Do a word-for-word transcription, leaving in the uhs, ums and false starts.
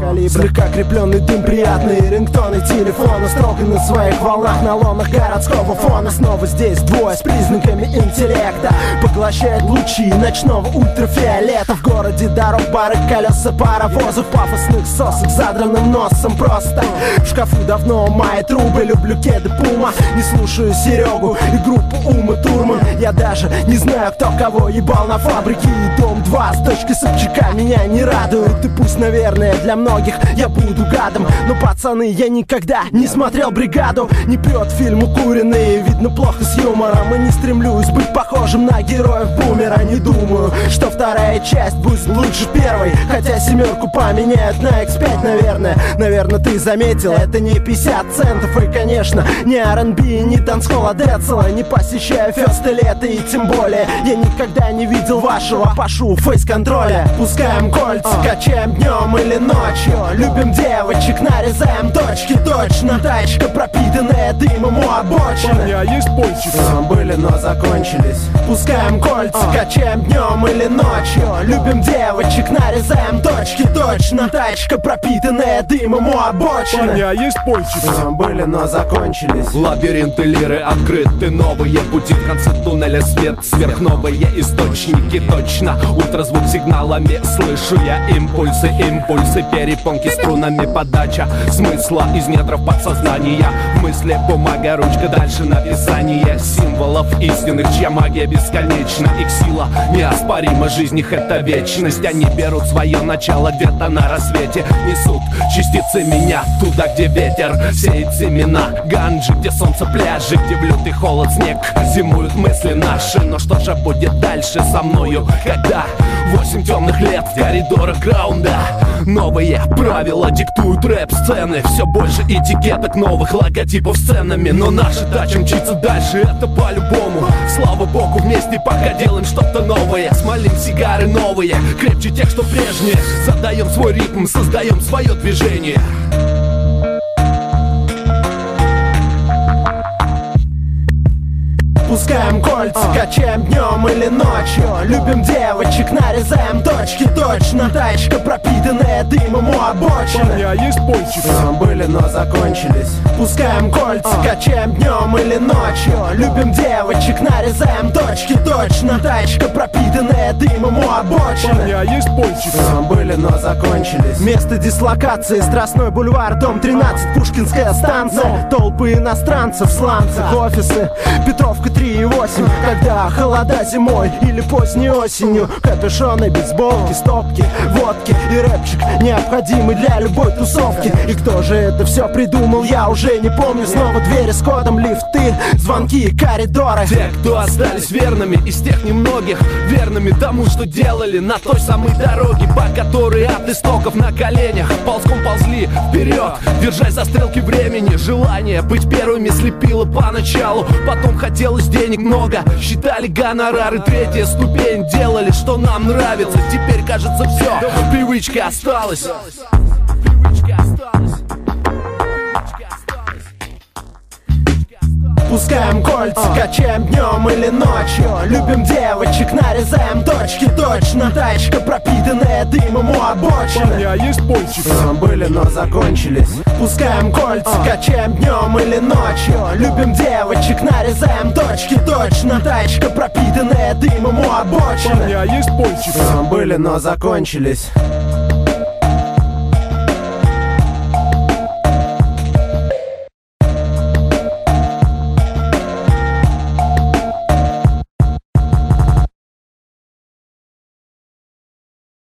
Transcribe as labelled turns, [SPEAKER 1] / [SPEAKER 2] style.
[SPEAKER 1] калибра. Слегка крепленный дым, приятные рингтоны телефона, строго на своих волнах, на лонах городского фона. Снова здесь двое с признаками интеллекта, поглощает лучи ночного ультрафиолета. В городе дорог, бары, колеса паровозов, пафосных сосок с задранным носом просто. В шкафу давно мои трубы, люблю кеды Пума, не слушаю Серегу и группу Ума Турман. Я даже не знаю, кто кого ебал на фабрике. И дом два с точки Собчака меня не радует. И пусть, наверное, для многих я буду гадом, но, пацаны, я никогда не смотрел «Бригаду». Не прет фильм укуренный, видно плохо с юмором. И не стремлюсь быть похожим на героев Бумера. Не думаю, что вторая часть будет лучше первой, хотя семерку поменяют на икс пять, наверное. Наверное, ты заметил, это не пятьдесят центов. И, конечно, не ар энд би, не танцхолл, а Децела. Не посещаю фесты лета, и тем более я никогда не видел вашего Пашу фейс-контроля. Пускаем кольца, качаем днем или ночью, любим девочек, нарезаем точки. Точно, тачка, пропитанная дымом у обочины.
[SPEAKER 2] У меня есть пончик.
[SPEAKER 1] Были, но закончились. Пускаем кольца, качаем днем или ночью, любим девочек, нарезаем точки. Точно, тачка, пропитанная дымом у обочины.
[SPEAKER 2] У меня есть пончик.
[SPEAKER 1] Были, но закончились.
[SPEAKER 3] Лабиринты лиры открыты, новые пути, в конце туннеля свет, сверхновые источники. Точно, ультразвук сигналами слышу я импульсы, импульсы, перепонки струнами, подача смысла из недров подсознания. В мысли бумага, ручка, дальше написание символов истинных, чья магия бесконечна. Их сила неоспорима, жизнь их это вечность. Они берут свое начало где-то на рассвете, несут частицы меня туда, где ветер сеет семена ганджи, где солнце, пляжи, где в лютый холод снег зимуют мысли наши. Но что же будет дальше со мною, когда восемь темных лет в коридорах граунда? Новые правила диктуют рэп-сцены, все больше этикеток, новых логотипов с ценами. Но наша тача мчится дальше, это по-любому. Слава богу, вместе пока делаем что-то новое. Смолим сигары новые, крепче тех, что прежние. Задаем свой ритм, создаем свое движение.
[SPEAKER 1] Пускаем кольца, качаем днем или ночью, любим девочек, нарезаем точки. Точно, тачка, пропитанная дымом у обочины.
[SPEAKER 2] У меня есть пончик.
[SPEAKER 1] Были, но закончились. Пускаем кольца, качаем днем или ночью, любим девочек, нарезаем точки. Точно, тачка, пропитанная дымом у обочины.
[SPEAKER 2] У меня есть пончик.
[SPEAKER 1] Были, но закончились. Место дислокации: Страстной бульвар, дом тринадцать, Пушкинская станция. Толпы иностранцев, сланцев, офисы, Петровка три и восемь. Когда холода зимой или поздней осенью, капюшоны, бейсболки, стопки, водки и рэпчик, необходимый для любой тусовки. И кто же это все придумал, я уже не помню. Снова двери с кодом, лифты, звонки и коридоры.
[SPEAKER 3] Те, кто остались верными из тех немногих, верными тому, что делали на той самой дороге, по которой от истоков на коленях ползком ползли вперед, держась за стрелки времени. Желание быть первыми слепило поначалу, потом хотелось денег много, считали гонорары, третья ступень, делали, что нам нравится. Теперь, кажется, все, привычка осталась. Привычка осталась.
[SPEAKER 1] Пускаем кольца, качаем днем или ночью, любим девочек, нарезаем точки. Точно, тачка, пропитанная дымом у обочины.
[SPEAKER 2] У меня есть пончик.
[SPEAKER 1] Были, но закончились. Пускаем кольца, качаем днем или ночью, любим девочек, нарезаем точки. Точно, тачка, пропитанная дымом у обочины.
[SPEAKER 2] У меня есть пончик.
[SPEAKER 1] Были, но закончились.